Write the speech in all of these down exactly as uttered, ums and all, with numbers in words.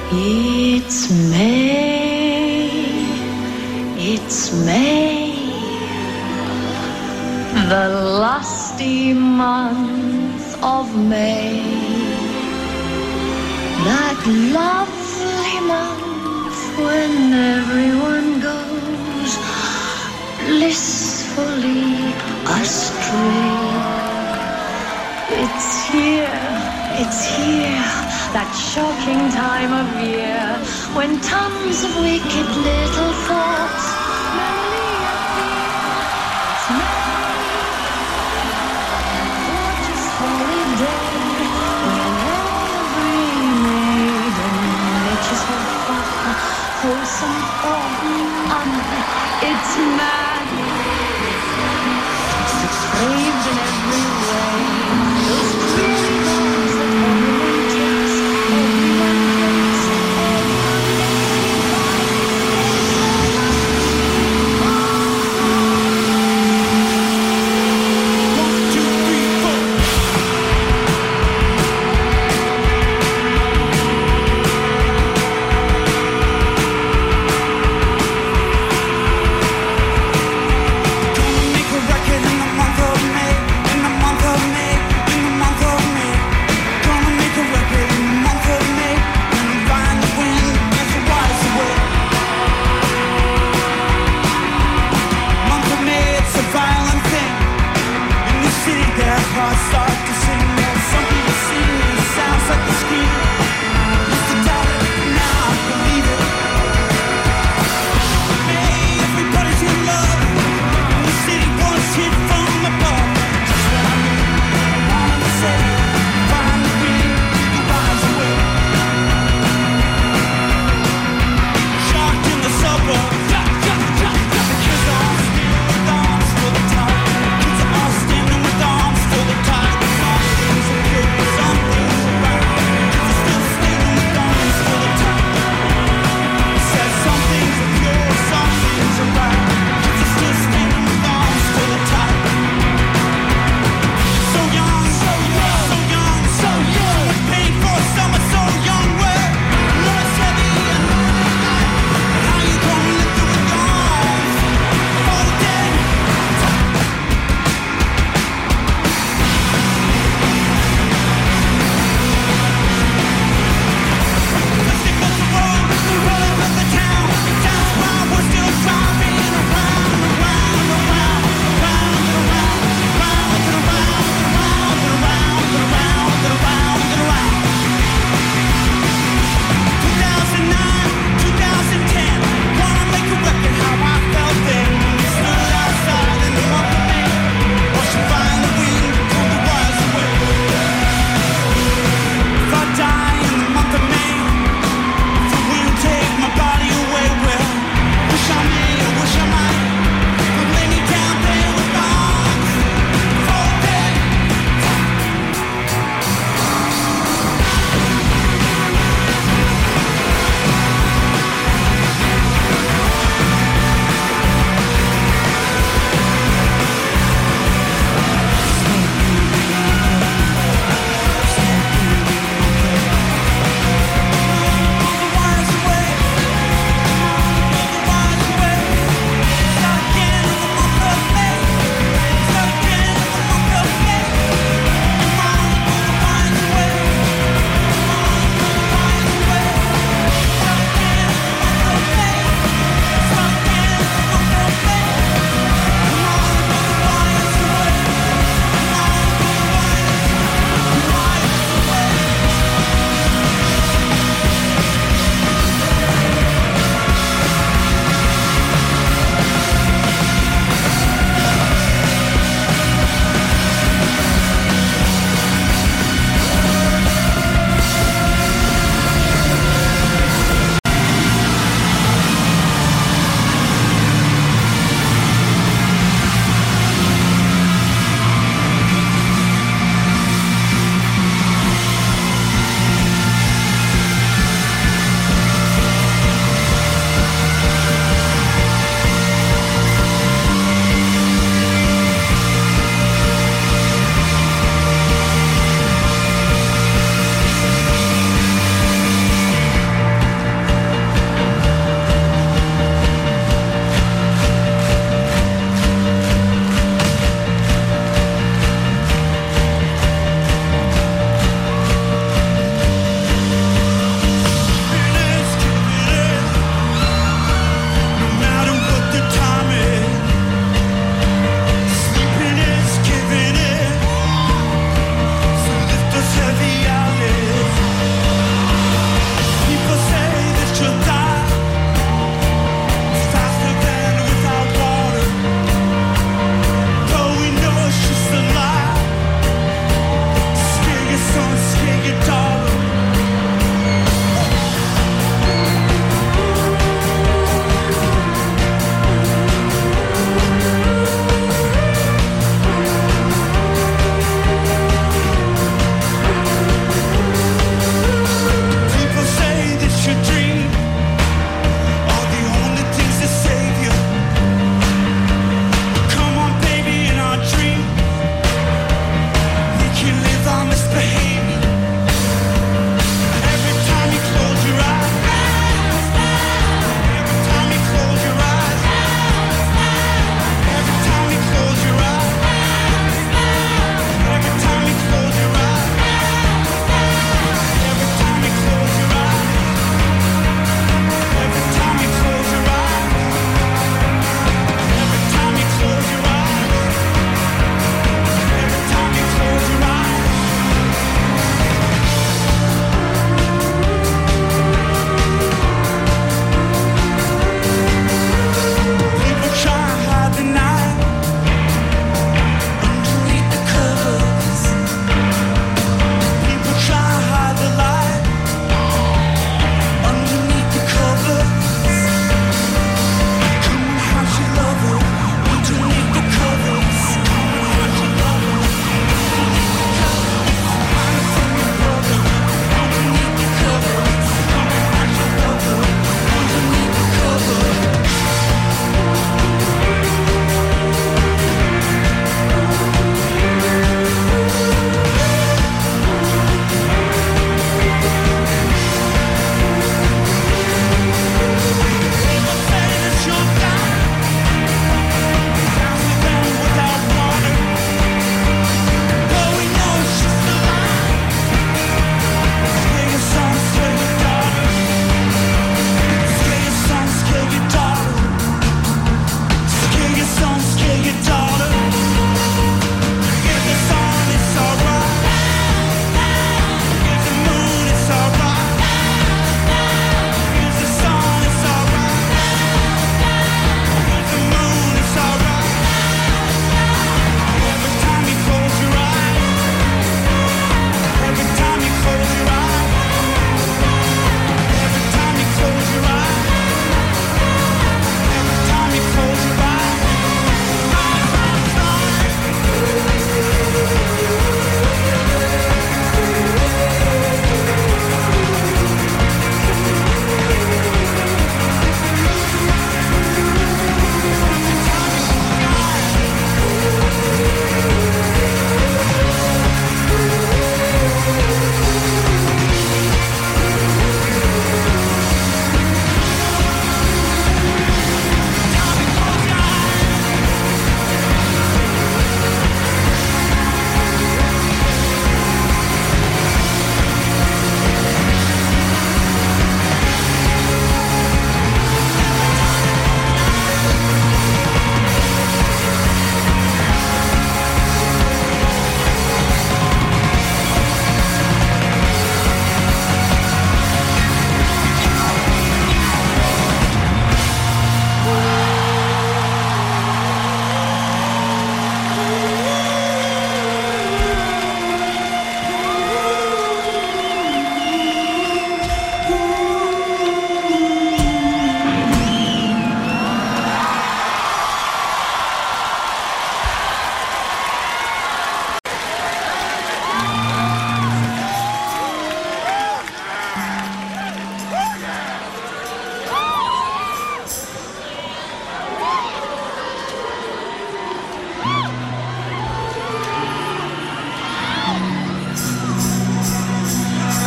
It's May, it's May, the lusty month of May, that lovely month when everyone goes blissfully astray. It's here, it's here, that shocking time of year when tons of wicked little thoughts merrily appear. It's May, gorgeous holiday when every maiden itches her fun, wholesome fun. It's mad, it's craved in every way. Those pretty bones that everyone takes, everyone takes, One, two, three, four. Gonna make a record in the month of May, in the month of May, in the month of May. Gonna make a record in the month of May, and find the wind as it rides away. Month of May, it's a violent thing. In the city, there's hearts start to sing. There's some people sing, it sounds like a scream. Used to doubt it, now I believe it. May, everybody's in love. And the city wants hit from above. Just what I mean, I wanted to say, find the wind, the rise away. Shocked in the suburbs. The kids are all standing with arms full of time. Kids are all standing with arms full of time.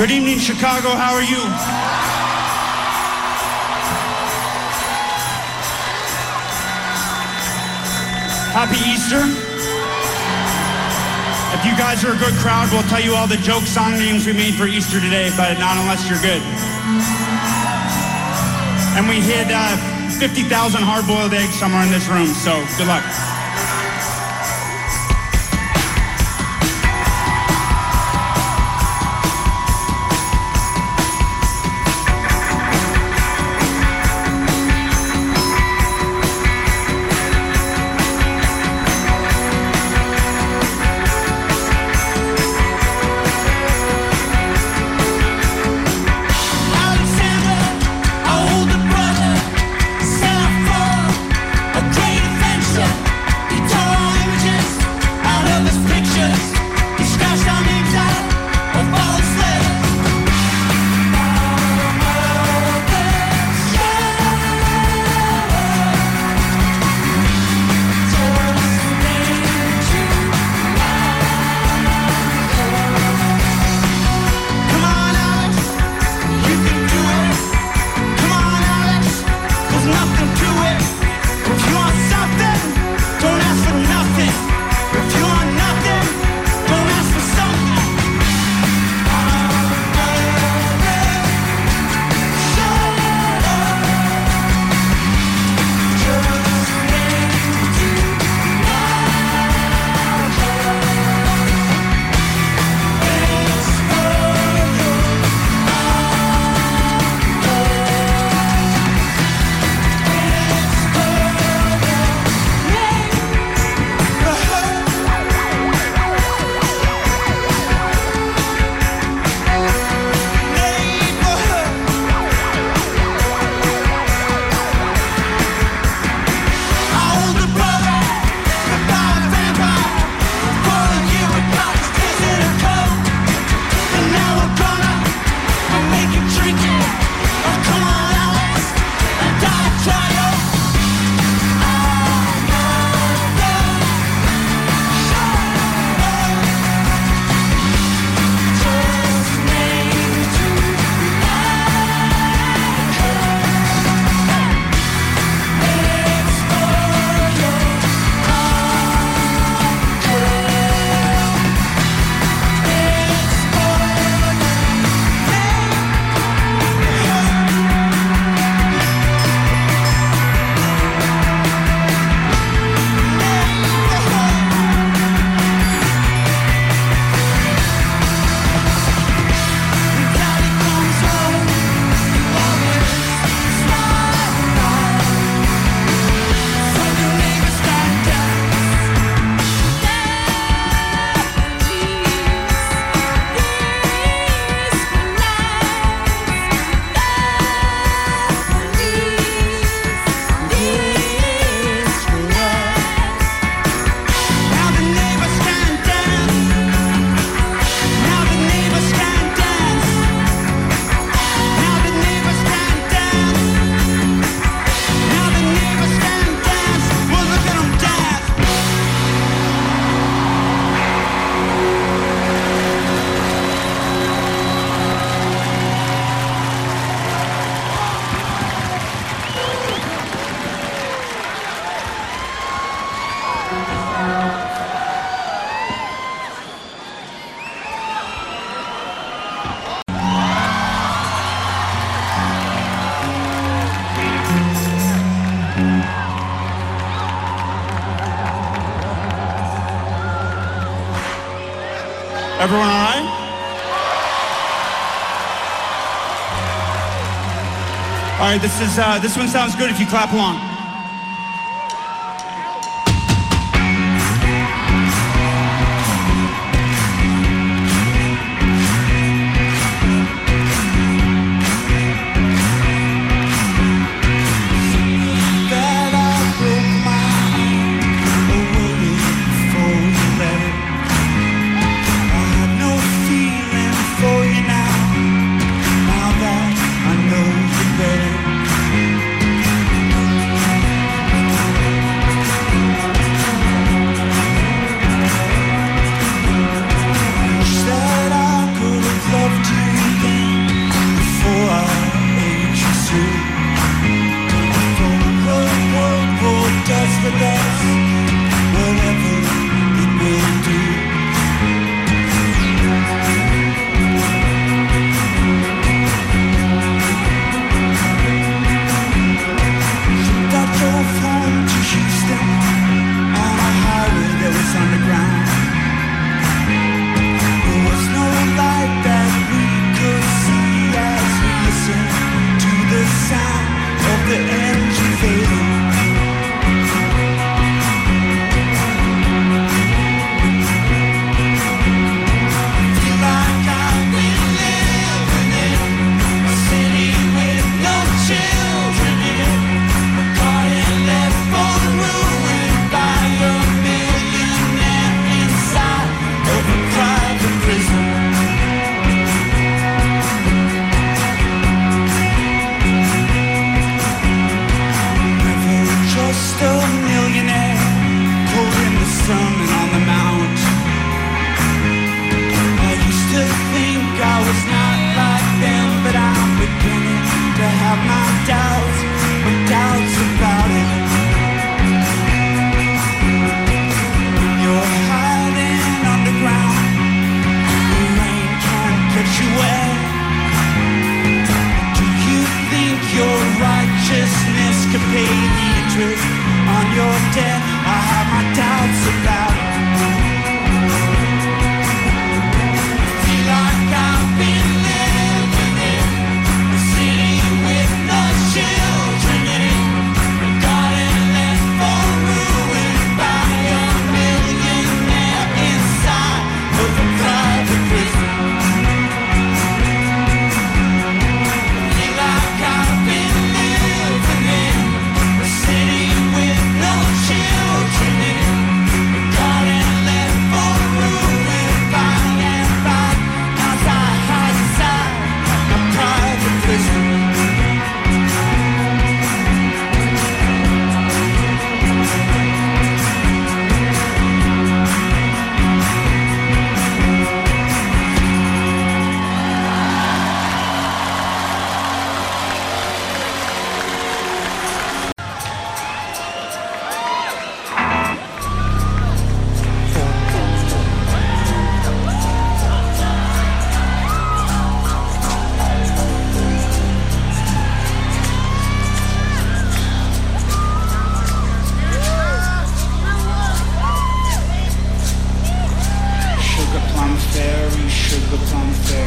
Good evening, Chicago. How are you? Happy Easter. If you guys are a good crowd, we'll tell you all the joke song names we made for Easter today, but not unless you're good. And we hid uh, fifty thousand hard-boiled eggs somewhere in this room, so good luck. Everyone all right? All right, this is uh, this one sounds good if you clap along. looks unfair.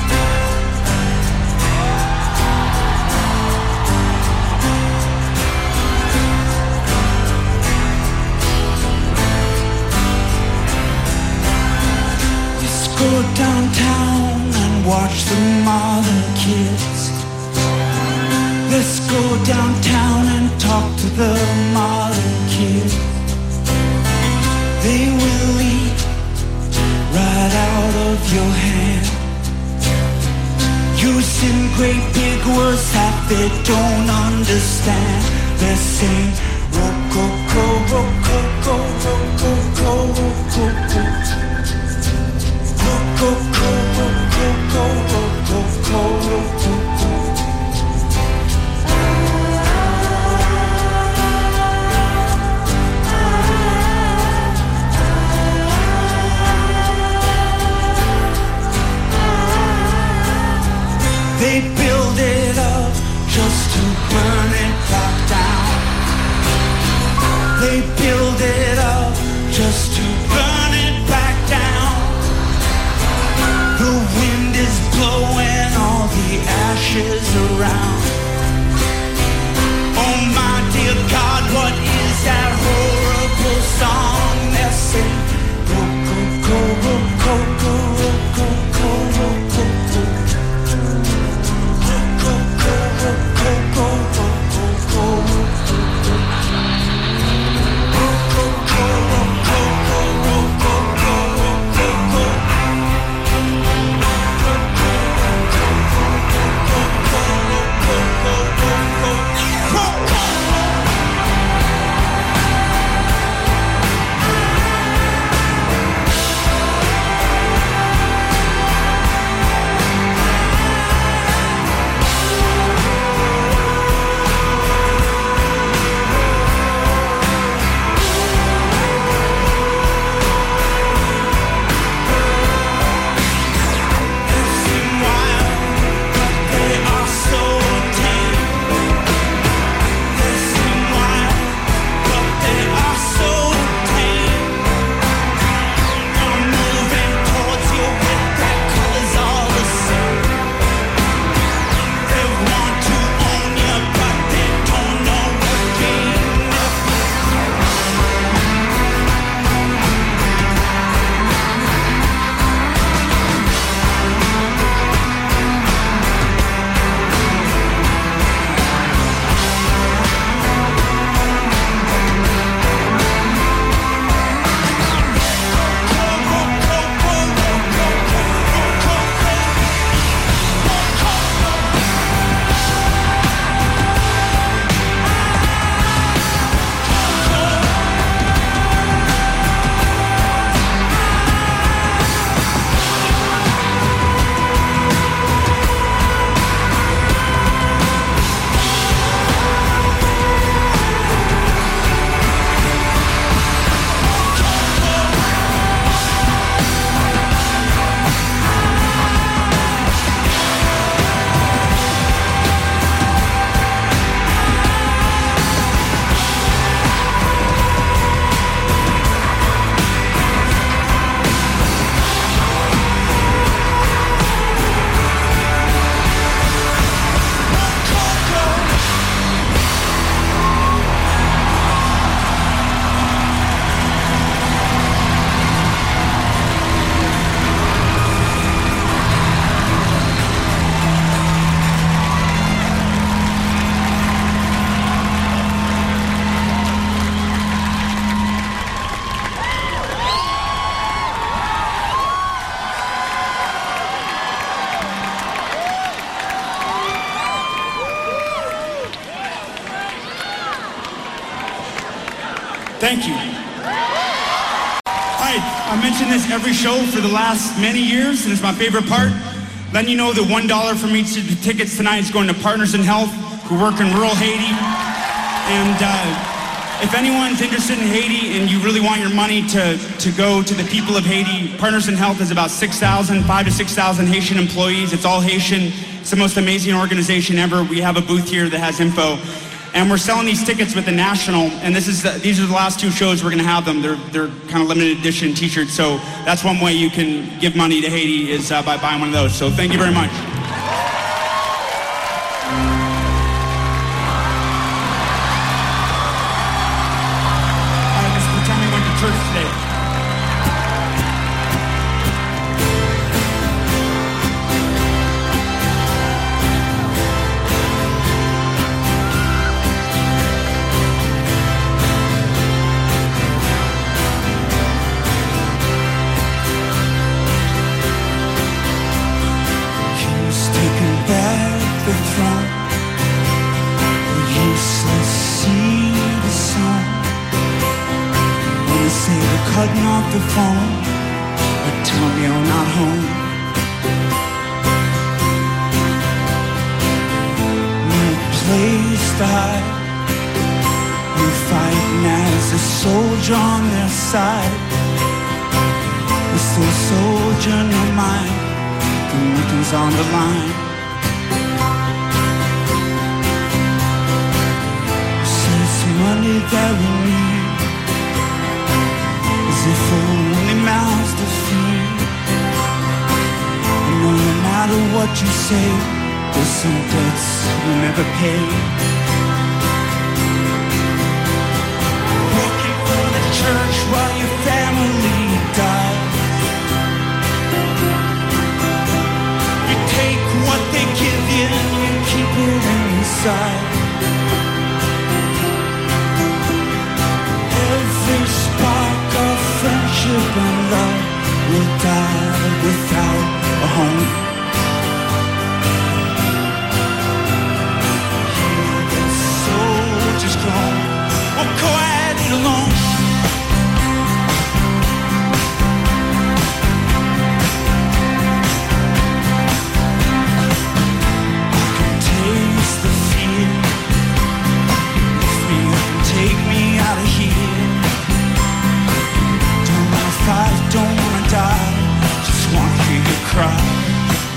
Let's go downtown and watch the modern kids. Let's go downtown and talk to the modern kids. They will eat right out of your hand, using great big words that they don't understand. They sing rococo, rococo, rococo, rococo, rococo, rococo, rococo, rococo. They build it up just to burn it back down. They build it up just to burn it back down. The wind is blowing all the ashes around. Oh my dear God, what is that horrible song they're singing? Rococo, rococo, rococo, rococo. Thank you. Hi, I mention this every show for the last many years, and it's my favorite part. Letting you know that one dollar from each of the tickets tonight is going to Partners in Health, who work in rural Haiti. And uh, if anyone's interested in Haiti and you really want your money to, to go to the people of Haiti, Partners in Health is about six thousand, five to six thousand Haitian employees. It's all Haitian. It's the most amazing organization ever. We have a booth here that has info. And we're selling these tickets with the National, and this is the, these are the last two shows we're going to have them. They're they're kind of limited edition T-shirts, so that's one way you can give money to Haiti is uh, by buying one of those. So thank you very much. I just pretend we went to church today. Cutting off the phone, but tell me you're not home. No place to hide. You're fighting as a soldier on their side. You're still a soldier in your mind. The nothing's on the line. So it's money that we need. As if for only mouths to feed. I know no matter what you say, there's some debts you never pay. Working for the church while your family dies. You take what they give you and you keep it inside. Every spark of friendship and love will die without a home. Hear the soldiers groan, or quietly alone. I can taste the fear. Lift me up and take me out of here. I don't wanna die, just wanna hear you cry.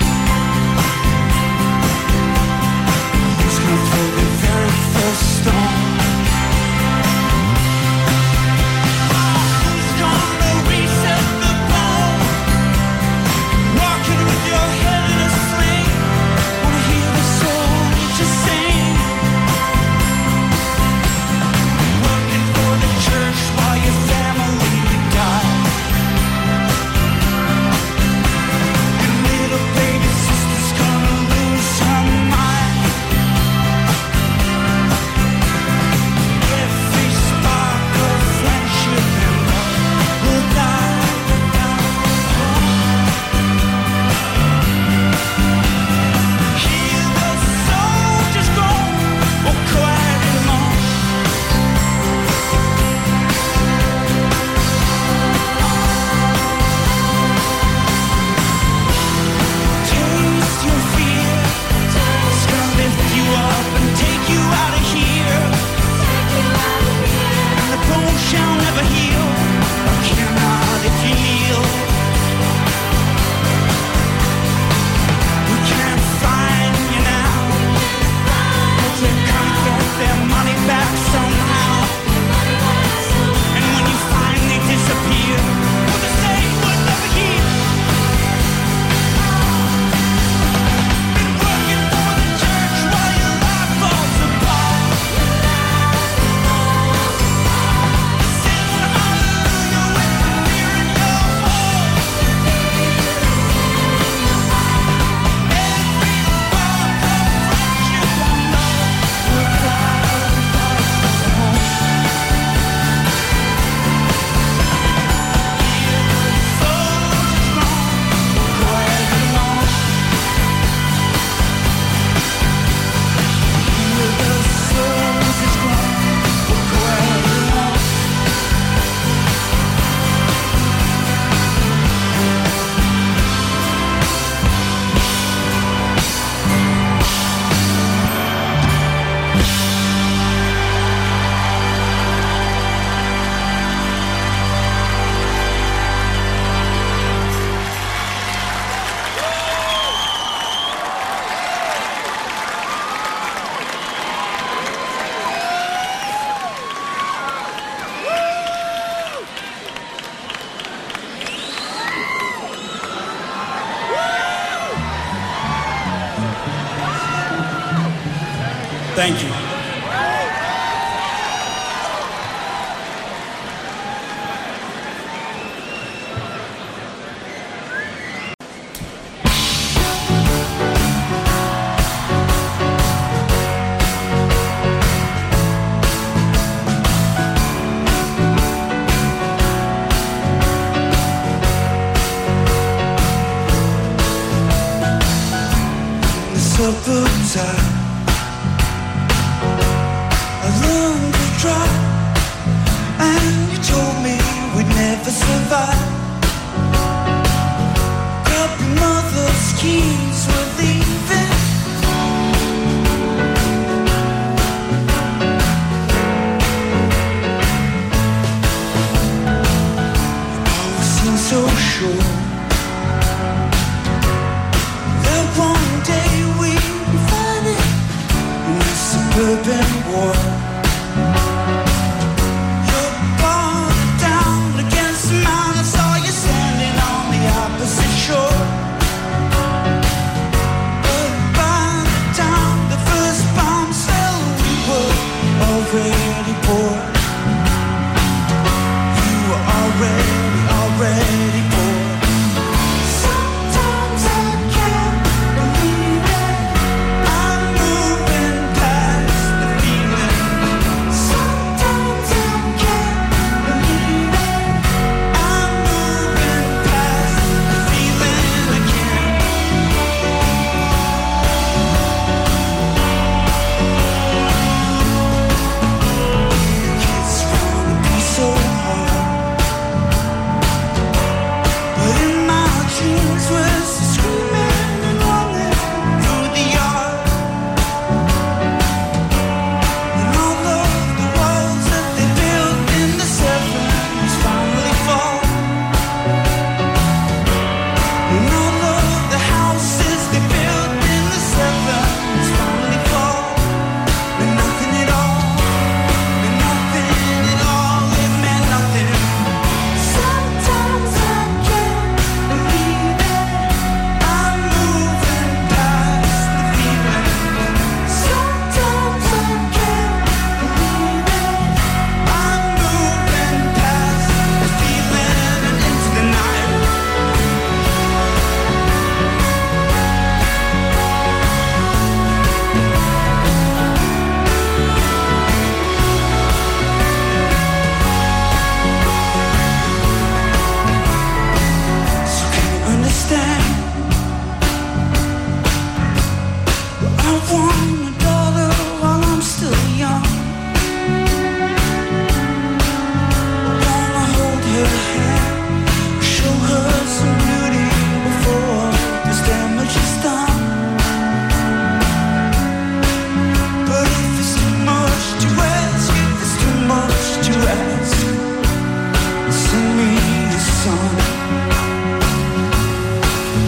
Thank you. Suburbs I learned to drive, and you told me we'd never survive. Grab your mother's keys, we're leaving. You always seem so sure that one day suburban war. You're bogged down against the mountain. I saw you standing on the opposite shore. But by the time the first bombs fell, we were already bored. You were already, already bored. Sometimes I can't believe it. I'm moving past the feeling. Sometimes I can't believe it. I'm moving past the feeling again. Kids wanna be so hard, but in my dreams we're screaming and running through the yard. And all of the walls that they built in the seventies finally fall. And all of the houses they built in the seventies finally fall. And nothing at all, and nothing at all, it meant nothing. Sometimes I can't believe it. I'm moving past the feeling. Sometimes I can't believe it. I'm moving past the feeling and into the night. So can you understand? I want a daughter while I'm still young. Wanna hold her hand, show her some beauty before this damage is done. But if it's too much to ask, if it's too much to ask, send me a son.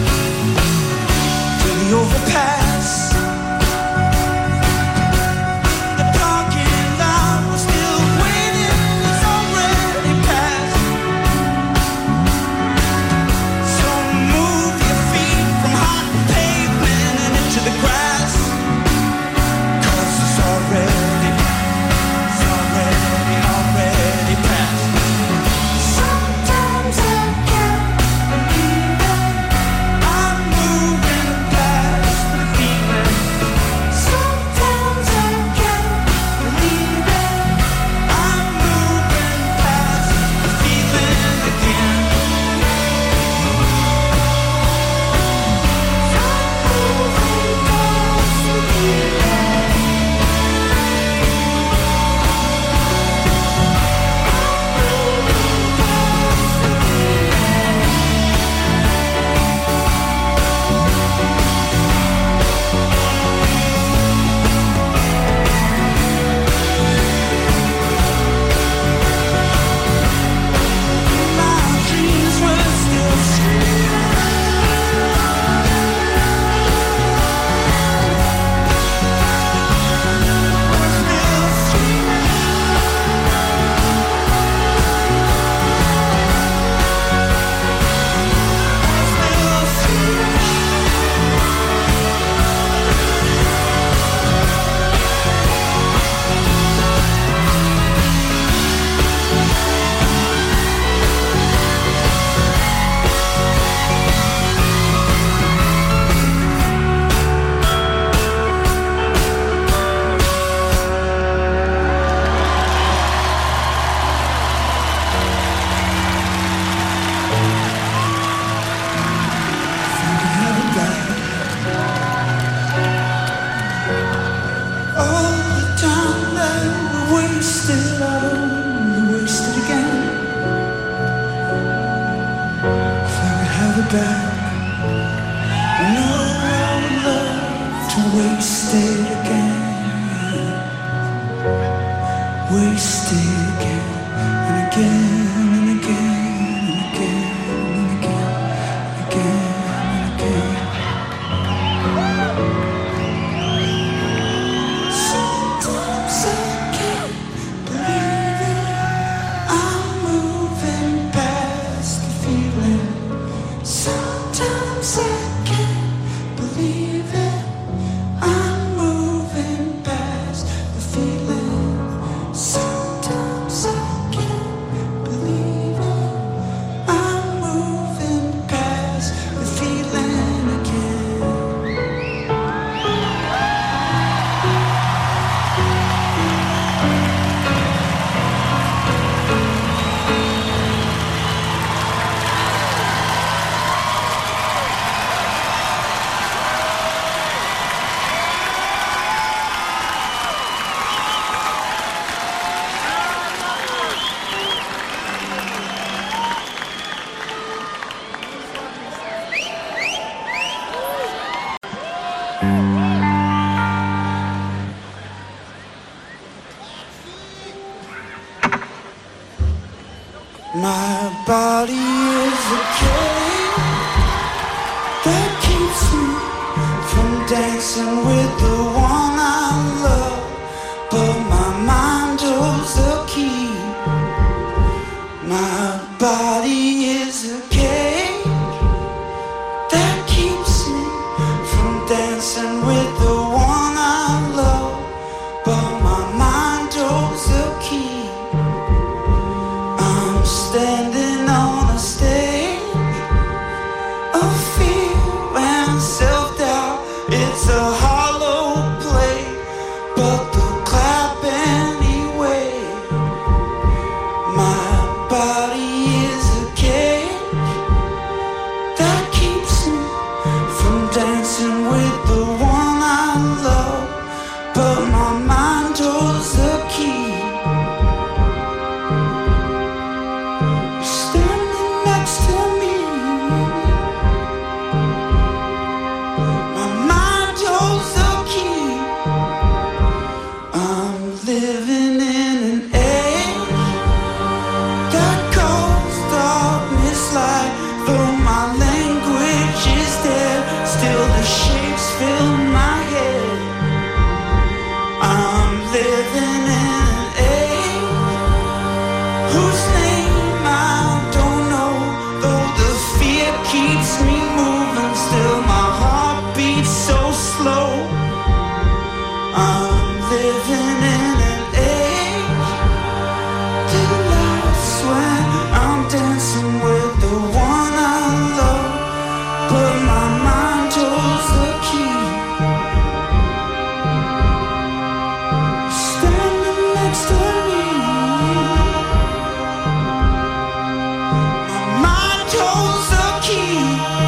never back. No, I would love to waste it again. Waste it again and again and again and again and again and again and again. Sometimes I can't believe it. I'm moving past the feeling. Sometimes I can't believe it. I'm moving past the feeling. Sometimes I can't believe it. I'm moving past the feeling again. My body is a cage that keeps me from dancing with the one I love, but my mind holds the key. My body is a cage that keeps me from dancing with the one I love, but my mind holds the key. I'm standing on a stage of fear and self-doubt. It's a hollow play, but the clap anyway. My body is a cage that keeps me from dancing with the one I love, but my mind holds the key. Standing next to me, my mind holds the key. I'm living in an age that calls darkness light. Though my language is dead, still the shapes fill my head. I'm living in an age whose name I don't know. Though the fear keeps me moving, still my heart beats so slow. I'm living in an age that laughs when I'm dancing with the one I love, but my mind holds the key. Standing next to me, my mind holds the key.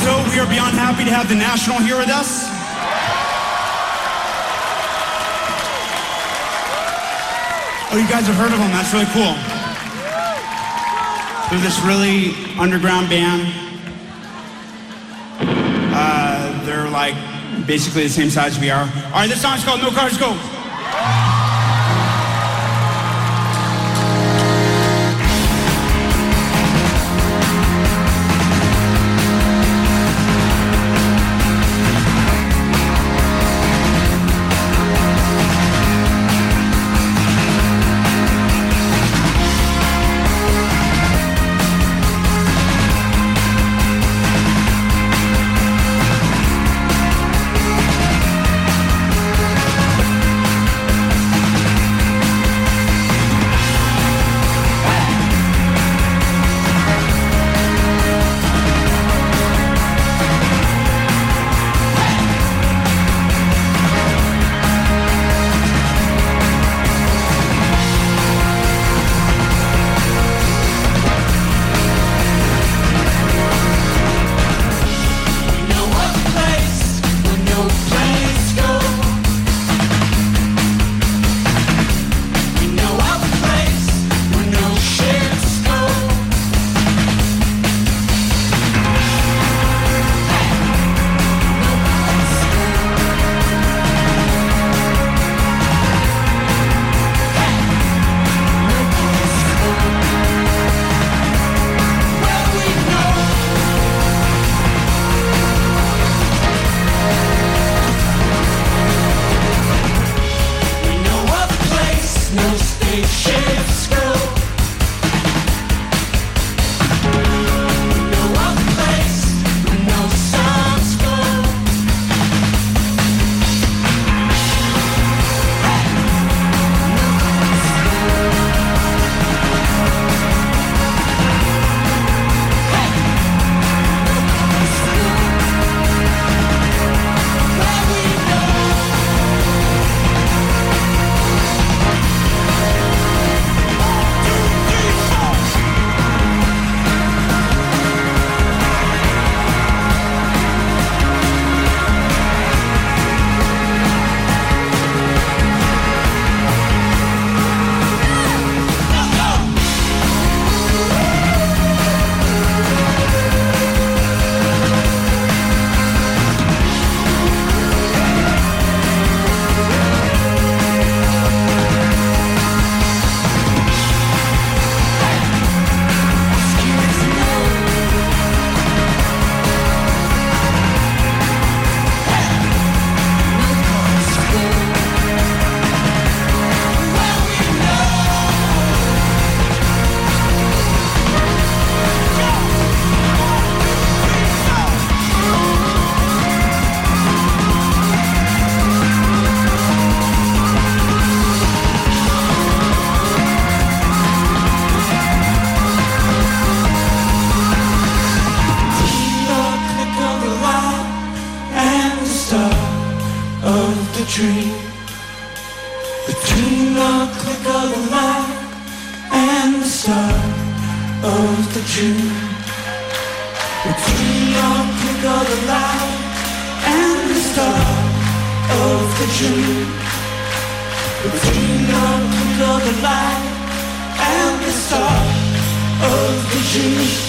Also, we are beyond happy to have the National here with us. Oh, you guys have heard of them. That's really cool. They're this really underground band. Uh, they're like basically the same size we are. All right, this song's called No Cars Go. tree, between the click of the light and the start of the June, between the click of the light and the start of the June, between the click of the light and the start of the June.